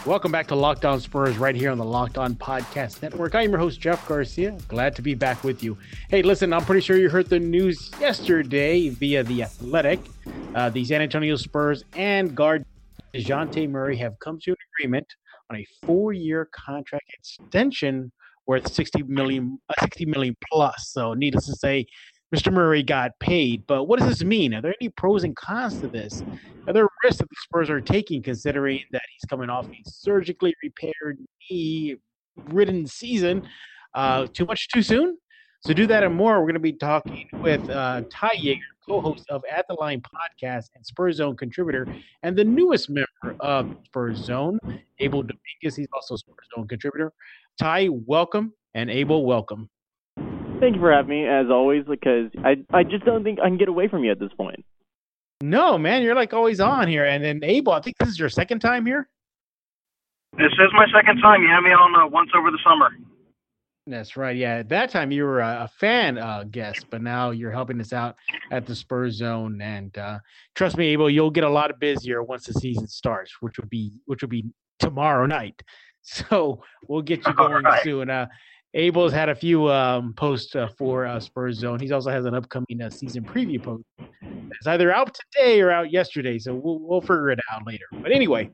Welcome back to Locked On Spurs right here on the Locked On Podcast Network. I am your host, Jeff Garcia. Glad to be back with you. Hey, listen, I'm pretty sure you heard the news yesterday via The Athletic. The San Antonio Spurs and guard DeJounte Murray have come to an agreement on a 4-year contract extension worth $60 million plus. So needless to say, Mr. Murray got paid. But what does this mean? Are there any pros and cons to this? Are there risks that the Spurs are taking considering that he's coming off a surgically repaired knee-ridden season? Too much too soon? So to do that and more, we're going to be talking with Ty Yeager, co-host of At the Line podcast and Spurs Zone contributor, and the newest member of Spurs Zone, Abel Dominguez. He's also a Spurs Zone contributor. Ty, welcome, and Abel, welcome. Thank you for having me, as always, because I just don't think I can get away from you at this point. No, man, you're like always on here. And then Abel, I think this is your second time here? This is my second time. You had me on once over the summer. That's right. Yeah, at that time you were a fan guest, but now you're helping us out at the Spurs Zone. And trust me, Abel, you'll get a lot busier once the season starts, which would be tomorrow night. So we'll get you going soon. Abel's had a few posts for Spurs Zone. He also has an upcoming season preview post. It's either out today or out yesterday, so we'll figure it out later. But anyway,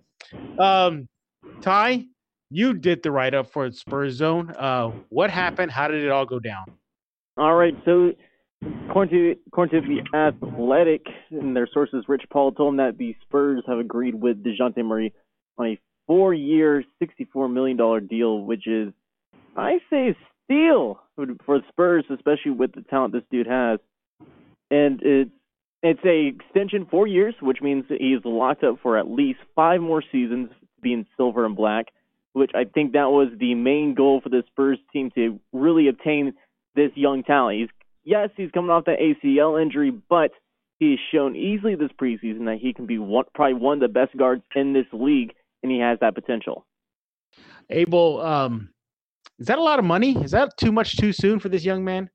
Ty, you did the write-up for Spurs Zone. What happened? How did it all go down? All right, so according to The Athletic and their sources, Rich Paul told them that the Spurs have agreed with DeJounte Murray on a 4-year, $64 million deal, which is, I say, steal for the Spurs, especially with the talent this dude has. And it's a extension 4 years, which means that he's locked up for at least 5 more seasons being silver and black, which I think that was the main goal for the Spurs team to really obtain this young talent. He's coming off that ACL injury, but he's shown easily this preseason that he can be probably one of the best guards in this league, and he has that potential. Abel, is that a lot of money? Is that too much too soon for this young man?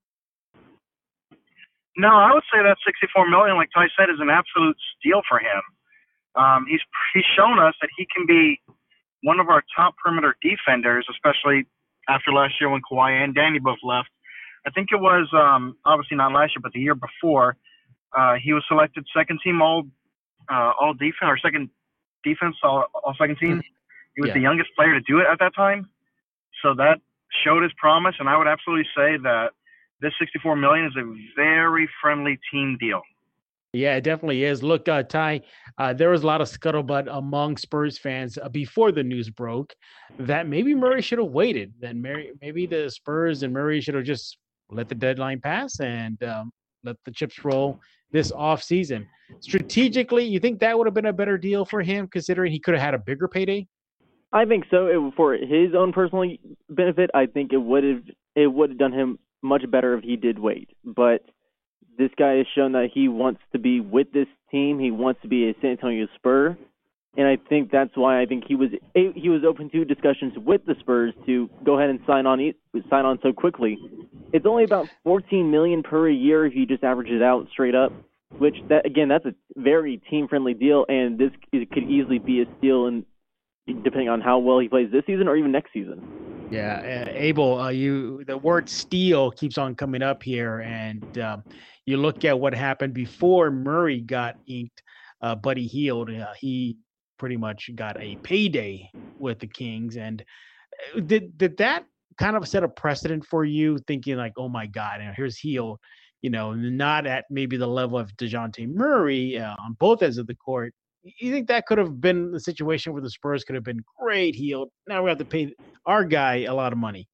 No, I would say that $64 million, like Ty said, is an absolute steal for him. He's shown us that he can be one of our top perimeter defenders, especially after last year when Kawhi and Danny both left. I think it was obviously not last year, but the year before. He was selected second team all defense or second defense all second team. He was the youngest player to do it at that time, so that showed his promise. And I would absolutely say that this $64 million is a very friendly team deal. Yeah, it definitely is. Look, Ty, there was a lot of scuttlebutt among Spurs fans before the news broke that maybe Murray should have waited. Then maybe the Spurs and Murray should have just let the deadline pass and let the chips roll this offseason. Strategically, you think that would have been a better deal for him, considering he could have had a bigger payday? I think so. For his own personal benefit, I think it would have done him much better if he did wait. But this guy has shown that he wants to be with this team. He wants to be a San Antonio Spur, and I think that's why I think he was open to discussions with the Spurs to go ahead and sign on so quickly. It's only about $14 million per year if you just average it out straight up. That's a very team-friendly deal, and this could easily be a steal, and depending on how well he plays this season or even next season. Yeah, Abel, the word steal keeps on coming up here, and you look at what happened before Murray got inked. Buddy Hield, he pretty much got a payday with the Kings, and did that kind of set a precedent for you, thinking like, oh my God, here's Hield, not at maybe the level of DeJounte Murray on both ends of the court. You think that could have been the situation where the Spurs could have been great Hield? Now we have to pay our guy a lot of money.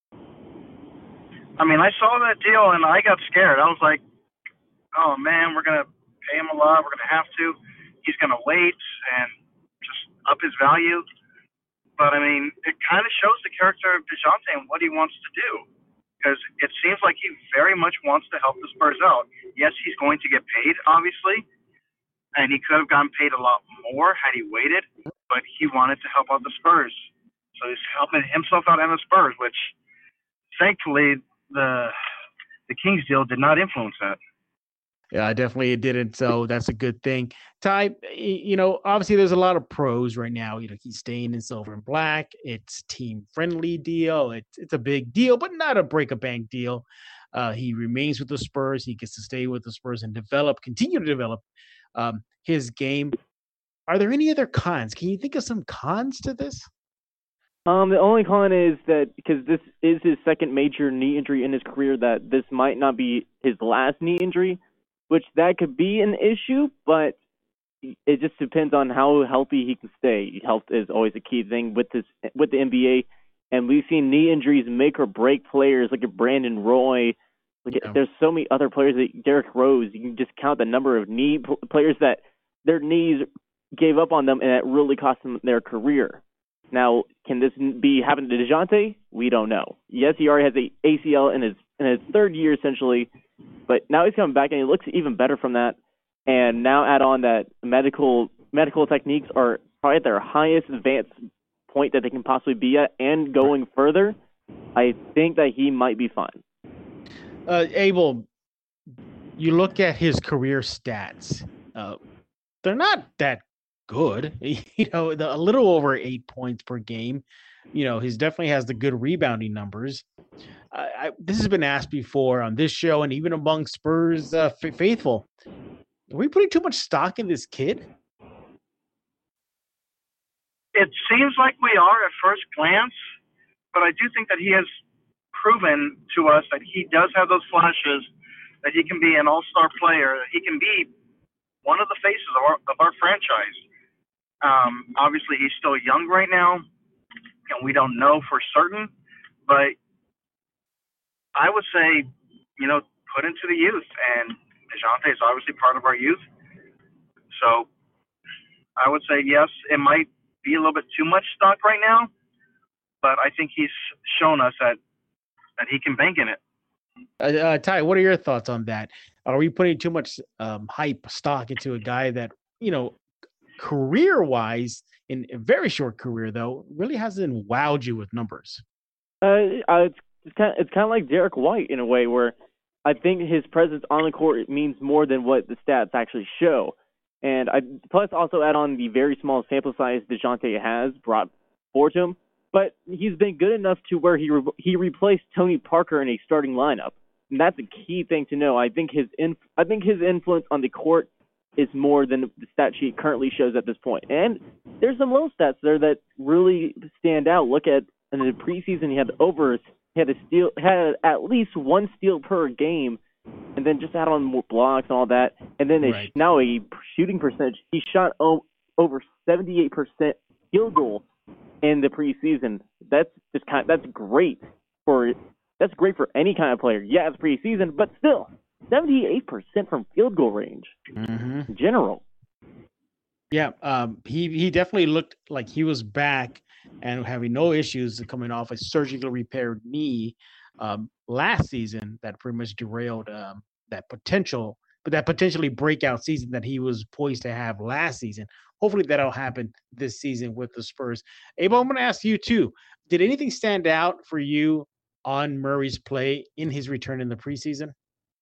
I mean, I saw that deal and I got scared. I was like, oh man, we're going to pay him a lot. We're going to have to. He's going to wait and just up his value. But I mean, it kind of shows the character of DeJounte and what he wants to do. Because it seems like he very much wants to help the Spurs out. Yes, he's going to get paid, obviously. And he could have gotten paid a lot more had he waited, but he wanted to help out the Spurs. So he's helping himself out and the Spurs, which thankfully the Kings deal did not influence that. Yeah, definitely it didn't. So that's a good thing. Ty, obviously there's a lot of pros right now. He's staying in silver and black. It's team friendly deal. It's a big deal, but not a break a bank deal. He remains with the Spurs. He gets to stay with the Spurs and continue to develop his game. Are there any other cons? Can you think of some cons to this? The only con is that because this is his second major knee injury in his career, that this might not be his last knee injury, which that could be an issue, but it just depends on how healthy he can stay. Health is always a key thing with the NBA, and we've seen knee injuries make or break players like Brandon Roy. There's so many other players, like Derrick Rose. You can just count the number of players that their knees gave up on them, and it really cost them their career. Now, can this be happening to DeJounte? We don't know. Yes, he already has an ACL in his third year, essentially, but now he's coming back, and he looks even better from that. And now add on that medical techniques are probably at their highest advanced point that they can possibly be at, and going further, I think that he might be fine. Abel, you look at his career stats. They're not that good. A little over 8 points per game. He definitely has the good rebounding numbers. This has been asked before on this show and even among Spurs faithful. Are we putting too much stock in this kid? It seems like we are at first glance, but I do think that he has proven to us that he does have those flashes, that he can be an all-star player, that he can be one of the faces of our franchise. Obviously, he's still young right now, and we don't know for certain, but I would say, put into the youth, and DeJounte is obviously part of our youth. So I would say, yes, it might be a little bit too much stock right now, but I think he's shown us that he can bank in it. Ty, what are your thoughts on that? Are we putting too much hype stock into a guy that, career-wise, in a very short career, though, really hasn't wowed you with numbers? It's kind of like Derek White in a way, where I think his presence on the court means more than what the stats actually show. And plus also add on the very small sample size DeJounte has brought forward to him. But he's been good enough to where he replaced Tony Parker in a starting lineup. And that's a key thing to know. I think his influence on the court is more than the stat sheet currently shows at this point. And there's some low stats there that really stand out. Look at in the preseason, he had at least one steal per game, and then just add on more blocks and all that. And then now a shooting percentage. He shot over 78% field goal in the preseason. That's great for any kind of player. Yeah, it's preseason, but still 78% from field goal range in general. Yeah, he definitely looked like he was back and having no issues coming off a surgically repaired knee last season that pretty much derailed that potentially breakout season that he was poised to have last season. Hopefully that'll happen this season with the Spurs. Abel, I'm going to ask you too. Did anything stand out for you on Murray's play in his return in the preseason?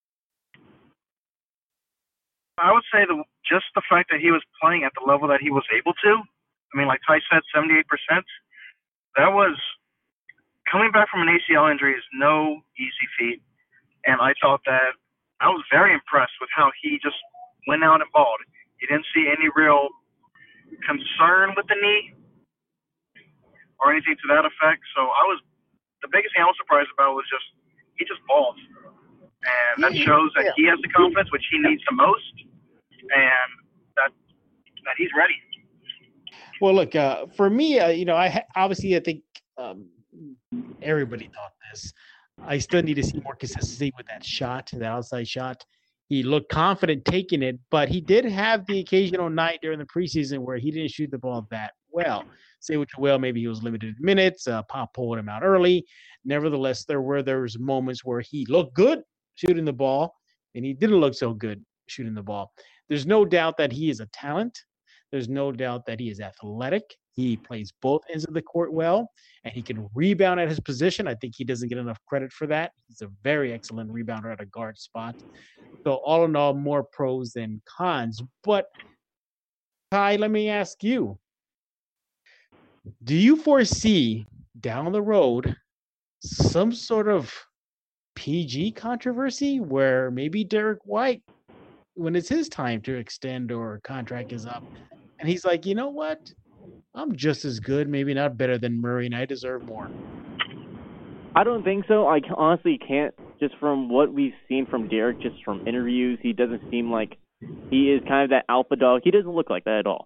I would say just the fact that he was playing at the level that he was able to. I mean, like Ty said, 78%. That was coming back from an ACL injury is no easy feat. And I thought that I was very impressed with how he just went out and balled. He didn't see any real concern with the knee or anything to that effect. So the biggest thing I was surprised about was he just balled. And that shows that he has the confidence, which he needs the most, and that he's ready. Well, look, for me, I think everybody thought this. I still need to see more consistency with that outside shot. He looked confident taking it, but he did have the occasional night during the preseason where he didn't shoot the ball that well. Say what you will, maybe he was limited minutes. Pop pulled him out early. Nevertheless, there was moments where he looked good shooting the ball, and he didn't look so good shooting the ball. There's no doubt that he is a talent. There's no doubt that he is athletic. He plays both ends of the court well, and he can rebound at his position. I think he doesn't get enough credit for that. He's a very excellent rebounder at a guard spot. So all in all, more pros than cons. But Ty, let me ask you, do you foresee down the road some sort of PG controversy where maybe Derek White, when it's his time to extend or contract is up, and he's like, you know what? I'm just as good, maybe not better than Murray, and I deserve more. I don't think so. I honestly can't. Just from what we've seen from Derek, just from interviews, he doesn't seem like he is kind of that alpha dog. He doesn't look like that at all.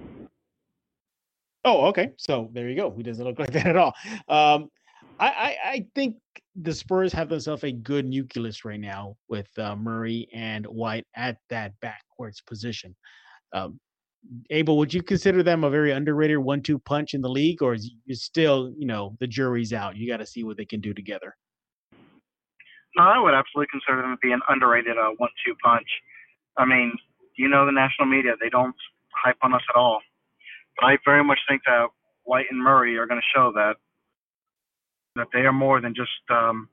Oh, okay. So there you go. He doesn't look like that at all. I think the Spurs have themselves a good nucleus right now with Murray and White at that backcourt's position. Abel, would you consider them a very underrated 1-2 punch in the league, or is it still, the jury's out? You got to see what they can do together. No, I would absolutely consider them to be an underrated 1-2 punch. I mean, the national media, they don't hype on us at all. But I very much think that White and Murray are going to show that they are more than just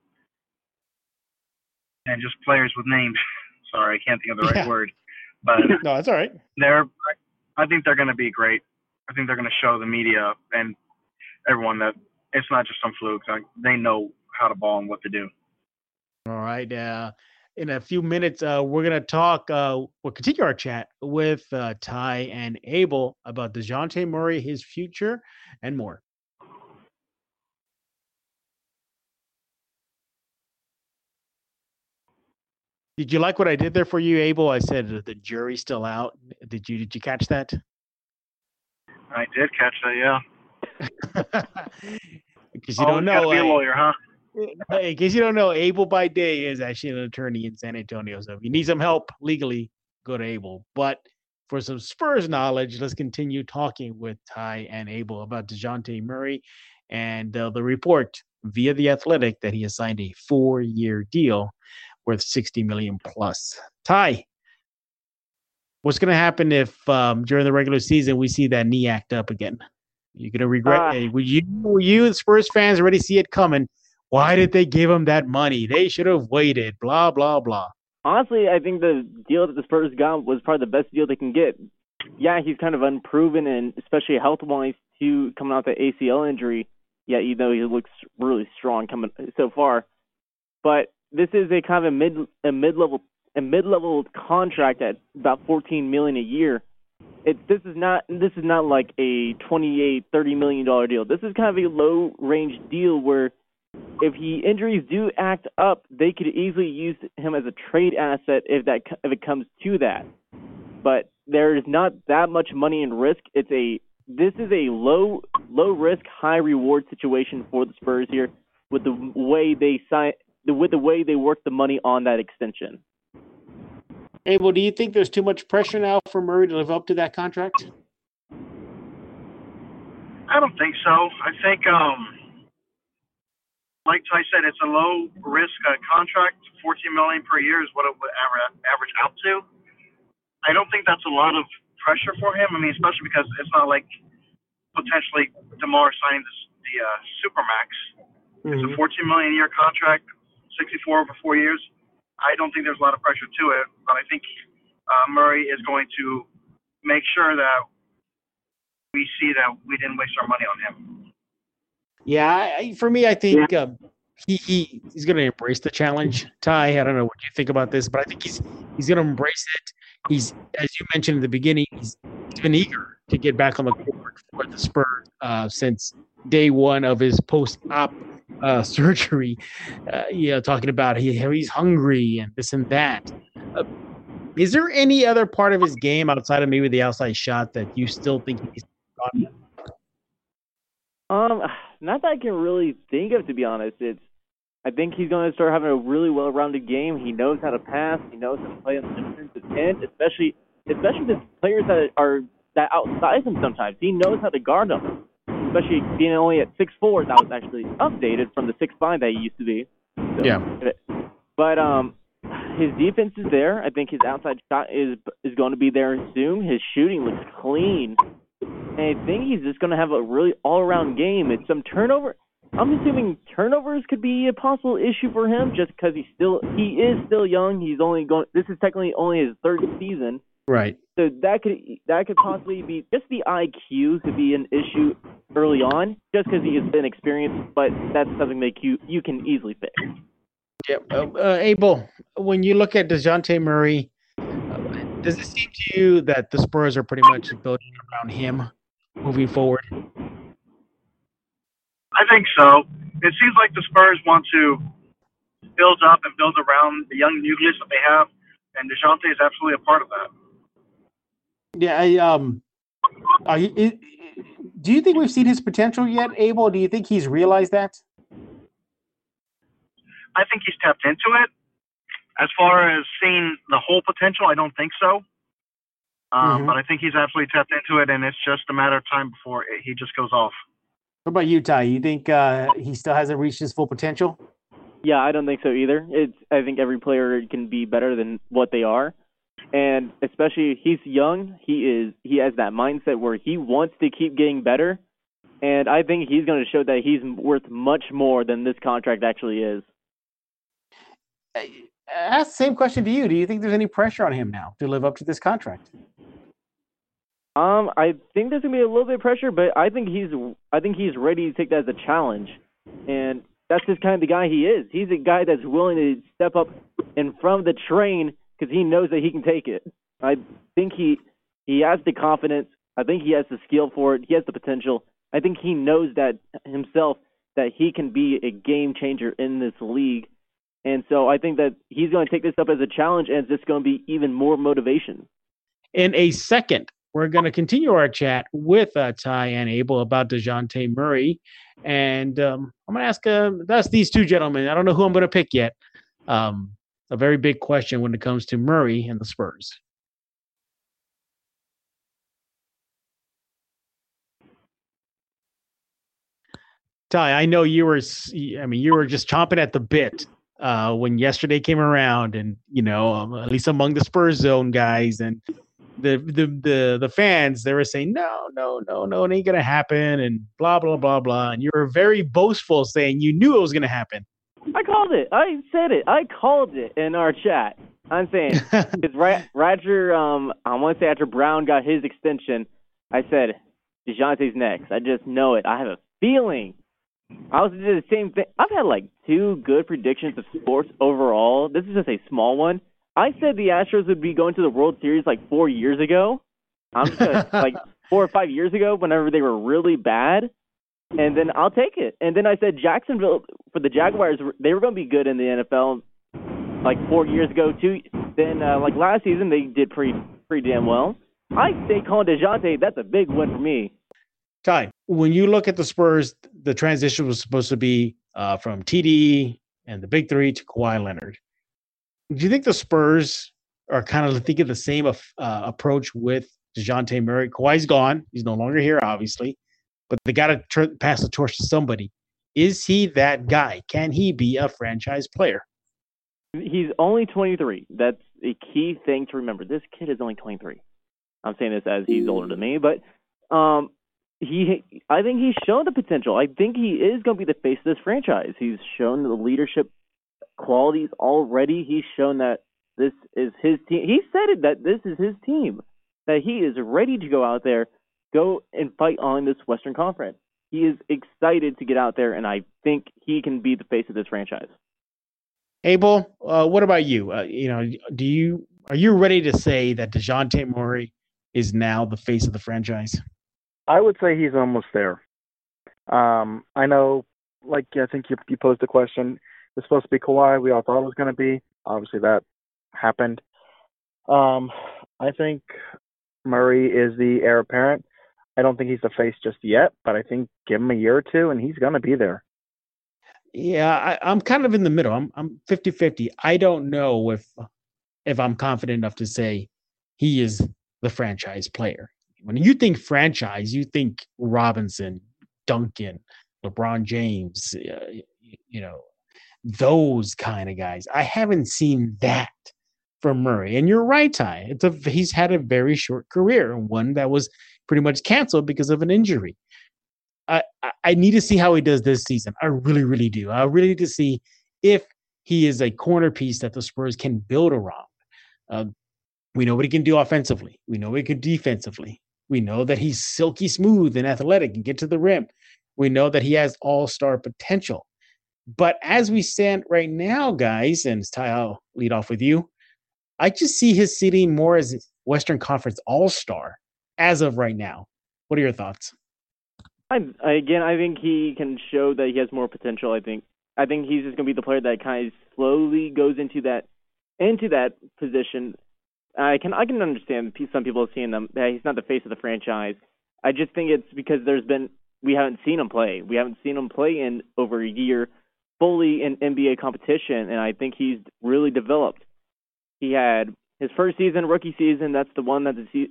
players with names. Sorry, I can't think of the right word. But no, that's all right. I think they're going to be great. I think they're going to show the media and everyone that it's not just some fluke. They know how to ball and what to do. All right. In a few minutes, we're going to talk, we'll continue our chat with Ty and Abel about DeJounte Murray, his future, and more. Did you like what I did there for you, Abel? I said the jury's still out. Did you catch that? I did catch that, yeah. Because you don't know. Gotta be a lawyer, huh? In case you don't know, Abel by day is actually an attorney in San Antonio. So if you need some help legally, go to Abel. But for some Spurs knowledge, let's continue talking with Ty and Abel about DeJounte Murray and the report via The Athletic that he has signed a 4-year deal worth $60 million plus. Ty, what's going to happen if during the regular season we see that knee act up again? You're going to regret it. Will you Spurs fans already see it coming? Why did they give him that money? They should have waited, blah, blah, blah. Honestly, I think the deal that the Spurs got was probably the best deal they can get. Yeah, he's kind of unproven, and especially health-wise, too, coming out the ACL injury. Yeah, he looks really strong coming so far. But this is a kind of a mid-level contract at about $14 million a year. This is not like a $28-30 million deal. This is kind of a low-range deal where if injuries do act up, they could easily use him as a trade asset if it comes to that. But there is not that much money in risk. This is a low risk, high reward situation for the Spurs here with the way they work the money on that extension. Abel, do you think there's too much pressure now for Murray to live up to that contract? I don't think so. I think, like Ty said, it's a low-risk contract. $14 million per year is what it would average out to. I don't think that's a lot of pressure for him. I mean, especially because it's not like potentially DeMar signing the Supermax. Mm-hmm. It's a $14 million a year contract, 64 over 4 years. I don't think there's a lot of pressure to it, but I think Murray is going to make sure that we see that we didn't waste our money on him. Yeah, for me, I think he's going to embrace the challenge. Ty, I don't know what you think about this, but I think he's going to embrace it. He's, as you mentioned in the beginning, he's been eager to get back on the court for the Spurs since day one of his post-op surgery. Talking about he's hungry and this and that. Is there any other part of his game outside of maybe the outside shot that you still think he's on? Not that I can really think of, to be honest. I think he's going to start having a really well-rounded game. He knows how to pass. He knows how to play on the defensive end, especially the players that outsize him sometimes. He knows how to guard them, especially being only at 6'4". That was actually updated from the 6'5" that he used to be. So, yeah. But his defense is there. I think his outside shot is going to be there soon. His shooting looks clean. And I think he's just going to have a really all-around game. It's some turnover. I'm assuming turnovers could be a possible issue for him just because he is still young. He's only going. This is technically only his third season. Right. So that could possibly be just the IQ could be an issue early on, just because he has been experienced. But that's something that you can easily fix. Yeah. Abel, when you look at DeJounte Murray, does it seem to you that the Spurs are pretty much building around him moving forward? I think so. It seems like the Spurs want to build up and build around the young nucleus that they have, and DeJounte is absolutely a part of that. Yeah, do you think we've seen his potential yet, Abel? Do you think he's realized that? I think he's tapped into it. As far as seeing the whole potential, I don't think so. But I think he's absolutely tapped into it, and it's just a matter of time before he just goes off. What about you, Ty? You think he still hasn't reached his full potential? Yeah, I don't think so either. I think every player can be better than what they are. And especially he's young, he has that mindset where he wants to keep getting better, and I think he's going to show that he's worth much more than this contract actually is. I ask the same question to you. Do you think there's any pressure on him now to live up to this contract? I think there's going to be a little bit of pressure, but I think he's ready to take that as a challenge, and that's just kind of the guy he is. He's a guy that's willing to step up in front of the train because he knows that he can take it. I think he has the confidence. I think he has the skill for it. He has the potential. I think he knows that himself, that he can be a game changer in this league. And so I think that he's going to take this up as a challenge, and it's just going to be even more motivation. In a second, we're going to continue our chat with Ty and Abel about DeJounte Murray. And I'm going to ask these two gentlemen. I don't know who I'm going to pick yet. A very big question when it comes to Murray and the Spurs. Ty, I know you were just chomping at the bit when yesterday came around, and at least among the Spurs zone guys and the fans, they were saying no, it ain't gonna happen, and blah blah blah blah. And you were very boastful, saying you knew it was gonna happen. I called it. I said it. I called it in our chat. I'm saying because Roger, I want to say after Brown got his extension, I said DeJounte's next. I just know it. I have a feeling. I also did the same thing. I've had like 2 good predictions of sports overall. This is just a small one. I said the Astros would be going to the World Series like 4 years ago. I'm just like 4 or 5 years ago, whenever they were really bad. And then I'll take it. And then I said Jacksonville, for the Jaguars, they were going to be good in the NFL like 4 years ago, too. Then, like last season, they did pretty damn well. I say calling DeJounte, that's a big win for me. Ty, when you look at the Spurs, the transition was supposed to be from TD and the Big Three to Kawhi Leonard. Do you think the Spurs are kind of thinking the same approach with DeJounte Murray? Kawhi's gone. He's no longer here, obviously. But they got to pass the torch to somebody. Is he that guy? Can he be a franchise player? He's only 23. That's a key thing to remember. This kid is only 23. I'm saying this as he's older than me, but I think he's shown the potential. I think he is going to be the face of this franchise. He's shown the leadership qualities already. He's shown that this is his team. He said it, that this is his team, that he is ready to go out there, go and fight on this Western Conference. He is excited to get out there, and I think he can be the face of this franchise. Abel, what about you? Are you ready to say that DeJounte Murray is now the face of the franchise? I would say he's almost there. I know, I think you posed the question. It's supposed to be Kawhi. We all thought it was going to be. Obviously, that happened. I think Murray is the heir apparent. I don't think he's the face just yet, but I think give him a year or two, and he's going to be there. Yeah, I'm kind of in the middle. I'm 50-50. I don't know if I'm confident enough to say he is the franchise player. When you think franchise, you think Robinson, Duncan, LeBron James, those kind of guys. I haven't seen that from Murray. And you're right, Ty. He's had a very short career, and one that was pretty much canceled because of an injury. I need to see how he does this season. I really, really do. I really need to see if he is a corner piece that the Spurs can build around. We know what he can do offensively. We know what he can defensively. We know that he's silky smooth and athletic and get to the rim. We know that he has all-star potential. But as we stand right now, guys, and Ty, I'll lead off with you, I just see his ceiling more as Western Conference all-star as of right now. What are your thoughts? I think he can show that he has more potential. I think he's just going to be the player that kind of slowly goes into that position. I can understand some people seeing them that he's not the face of the franchise. I just think it's because we haven't seen him play. We haven't seen him play in over a year fully in NBA competition, and I think he's really developed. He had his first season, rookie season. That's the one that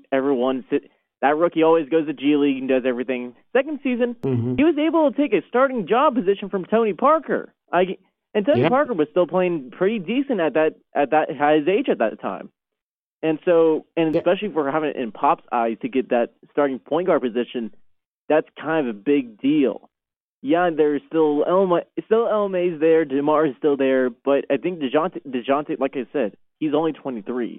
that rookie always goes to G League and does everything. Second season, he was able to take a starting job position from Tony Parker. Tony Parker was still playing pretty decent at his age at that time. And especially for having it in Pop's eyes to get that starting point guard position, that's kind of a big deal. Yeah, there's still LMA's there, DeMar is still there, but I think DeJounte, like I said, he's only 23.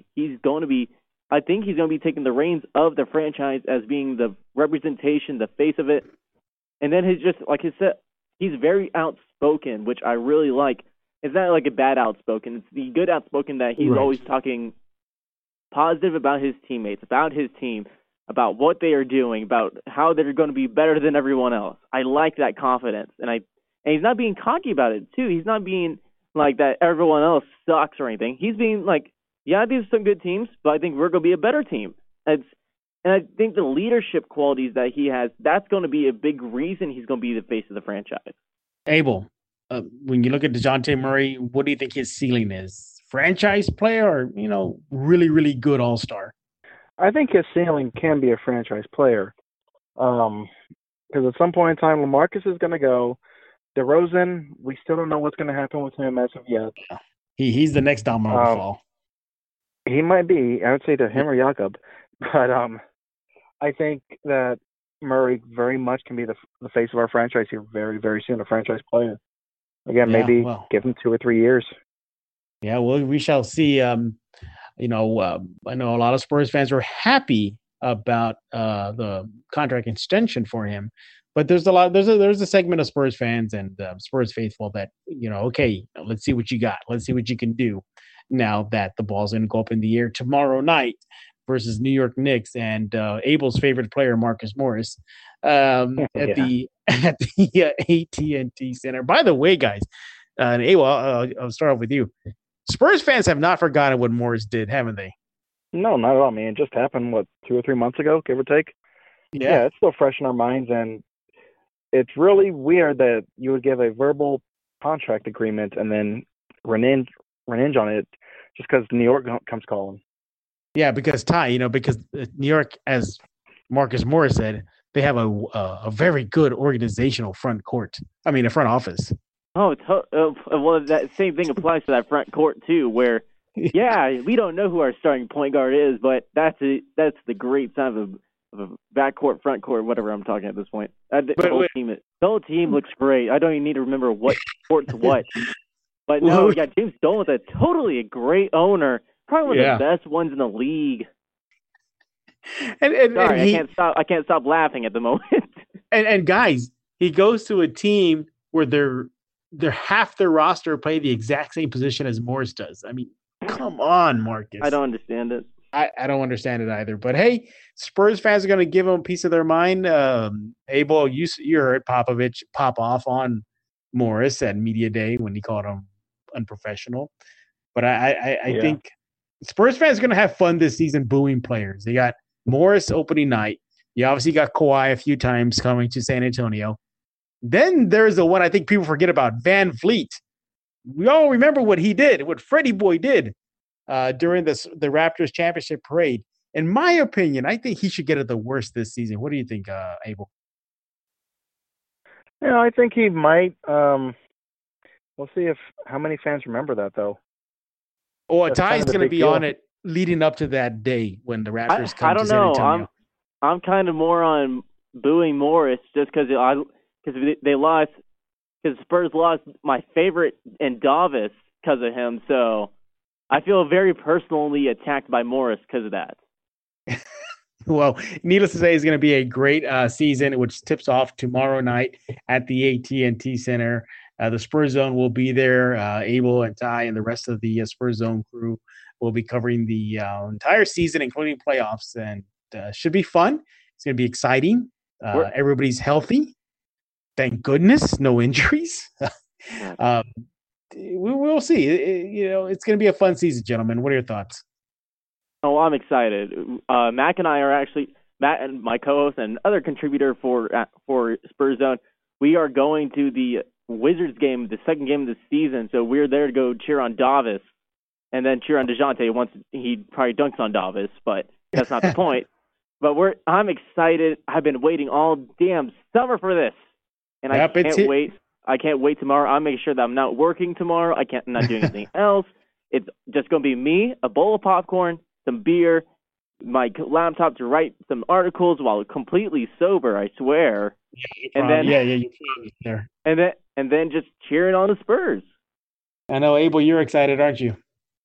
I think he's going to be taking the reins of the franchise as being the representation, the face of it. And then like I said, he's very outspoken, which I really like. It's not like a bad outspoken. It's the good outspoken that he's always talking positive about his teammates, about his team, about what they are doing, about how they're going to be better than everyone else. I like that confidence. And he's not being cocky about it, too. He's not being like that everyone else sucks or anything. He's being like, yeah, these are some good teams, but I think we're going to be a better team. And I think the leadership qualities that he has, that's going to be a big reason he's going to be the face of the franchise. Abel, when you look at DeJounte Murray, what do you think his ceiling is? Franchise player or, really, really good all-star? I think his ceiling can be a franchise player. Because at some point in time, LaMarcus is going to go. DeRozan, we still don't know what's going to happen with him as of yet. He's the next domino to fall. He might be. I would say to him or Jakob. But I think that Murray very much can be the face of our franchise here very, very soon, a franchise player. Again, give him 2 or 3 years. Yeah, well, we shall see. I know a lot of Spurs fans were happy about the contract extension for him, but there's a segment of Spurs fans and Spurs faithful that okay, let's see what you got, let's see what you can do now that the ball's going to go up in the air tomorrow night versus New York Knicks and Abel's favorite player Marcus Morris at the AT&T Center. By the way, guys, and Abel, I'll start off with you. Spurs fans have not forgotten what Morris did, haven't they? No, not at all. I mean, it just happened, 2 or 3 months ago, give or take? Yeah, it's still fresh in our minds, and it's really weird that you would give a verbal contract agreement and then renege on it just because New York comes calling. Yeah, because because New York, as Marcus Morris said, they have a very good organizational a front office. Oh, well, that same thing applies to that front court too, where we don't know who our starting point guard is, but that's the great sign of a backcourt, front court, whatever I'm talking at this point. The whole team looks great. I don't even need to remember what court's what. But no, we got James Dolan with a great owner, probably one of the best ones in the league. I can't stop laughing at the moment. and guys, he goes to a team where they're half their roster play the exact same position as Morris does. I mean, come on, Marcus. I don't understand it. I don't understand it either. But hey, Spurs fans are going to give him a piece of their mind. Abel, you heard Popovich pop off on Morris at Media Day when he called him unprofessional. But I think Spurs fans are going to have fun this season booing players. They got Morris opening night. You obviously got Kawhi a few times coming to San Antonio. Then there's the one I think people forget about, Van Vliet. We all remember what he did, what Freddie Boy did during the Raptors championship parade. In my opinion, I think he should get it the worst this season. What do you think, Abel? Yeah, I think he might. We'll see how many fans remember that, though. Or Ty's going to be on it leading up to that day when the Raptors come to San Antonio. I'm kind of more on booing Morris just because they lost, because Spurs lost my favorite in Davis because of him. So I feel very personally attacked by Morris because of that. Well, needless to say, it's going to be a great season, which tips off tomorrow night at the AT&T Center. The Spurs Zone will be there. Abel and Ty and the rest of the Spurs Zone crew will be covering the entire season, including playoffs, and should be fun. It's going to be exciting. Everybody's healthy. Thank goodness. No injuries. We'll see. It's going to be a fun season, gentlemen. What are your thoughts? Oh, I'm excited. Mac and I are actually, Matt and my co-host and other contributor for Spurs Zone, we are going to the Wizards game, the second game of the season, so we're there to go cheer on Davis and then cheer on DeJounte once he probably dunks on Davis, but that's not the point. But I'm excited. I've been waiting all damn summer for this, and I can't wait. I can't wait tomorrow. I'll make sure that I'm not working tomorrow. I'm not doing anything else. It's just going to be me, a bowl of popcorn, some beer, my laptop to write some articles while completely sober, I swear. And then just cheering on the Spurs. I know, Abel, you're excited, aren't you?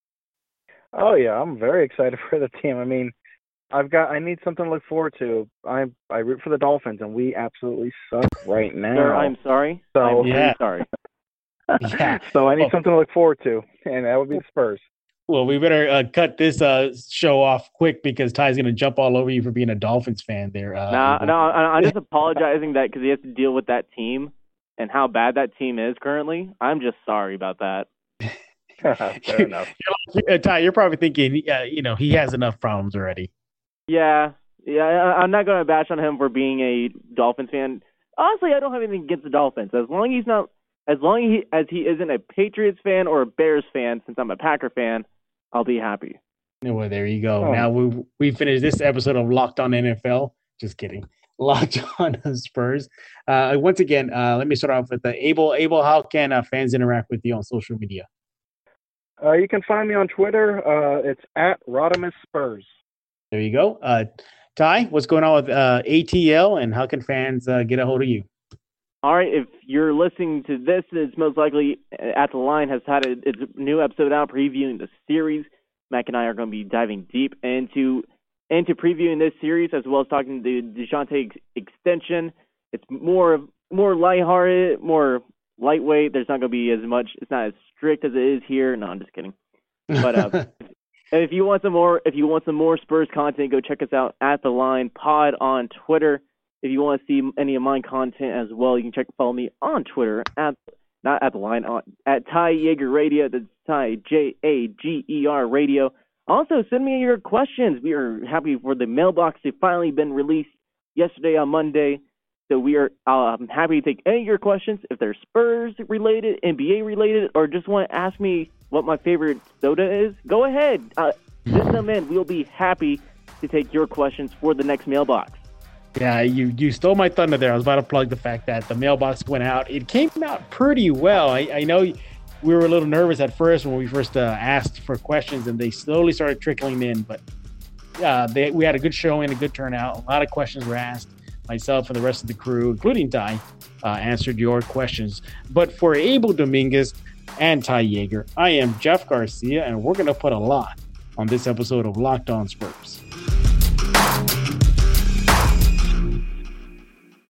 Oh yeah, I'm very excited for the team. I mean, I need something to look forward to. I root for the Dolphins, and we absolutely suck right now. Sir, I'm sorry. I'm really sorry. Yeah. So I need something to look forward to, and that would be the Spurs. Well, we better cut this show off quick because Ty's going to jump all over you for being a Dolphins fan there. I'm just apologizing that because he has to deal with that team and how bad that team is currently. I'm just sorry about that. Fair enough. Ty, you're probably thinking, he has enough problems already. Yeah. I'm not going to bash on him for being a Dolphins fan. Honestly, I don't have anything against the Dolphins as long as he isn't a Patriots fan or a Bears fan. Since I'm a Packer fan, I'll be happy. Well, there you go. Now we finished this episode of Locked On NFL. Just kidding. Locked On Spurs. Once again, let me start off with Abel. Abel, how can fans interact with you on social media? You can find me on Twitter. It's at Rodimus Spurs. There you go. Ty, what's going on with ATL, and how can fans get a hold of you? All right, if you're listening to this, it's most likely At the Line has had its new episode out previewing the series. Mac and I are going to be diving deep into previewing this series as well as talking the DeJounte extension. It's more lighthearted, more lightweight. There's not going to be as much. It's not as strict as it is here. No, I'm just kidding. But if you want some more Spurs content, go check us out at The Line Pod on Twitter. If you want to see any of my content as well, you can follow me on Twitter at Ty Jaeger Radio. That's Ty Jager Radio. Also, send me your questions. We are happy for the mailbox to finally been released yesterday on Monday. So we are happy to take any of your questions if they're Spurs related, NBA related, or just want to ask me what my favorite soda is. Go ahead, send them in. We'll be happy to take your questions for the next mailbox. Yeah, you stole my thunder there. I was about to plug the fact that the mailbox went out. It came out pretty well. I know we were a little nervous at first when we first asked for questions, and they slowly started trickling in. But we had a good showing, a good turnout. A lot of questions were asked. Myself and the rest of the crew, including Ty, answered your questions. But for Abel Dominguez and Ty Jaeger, I am Jeff Garcia, and we're going to put a lot on this episode of Locked On Spurs.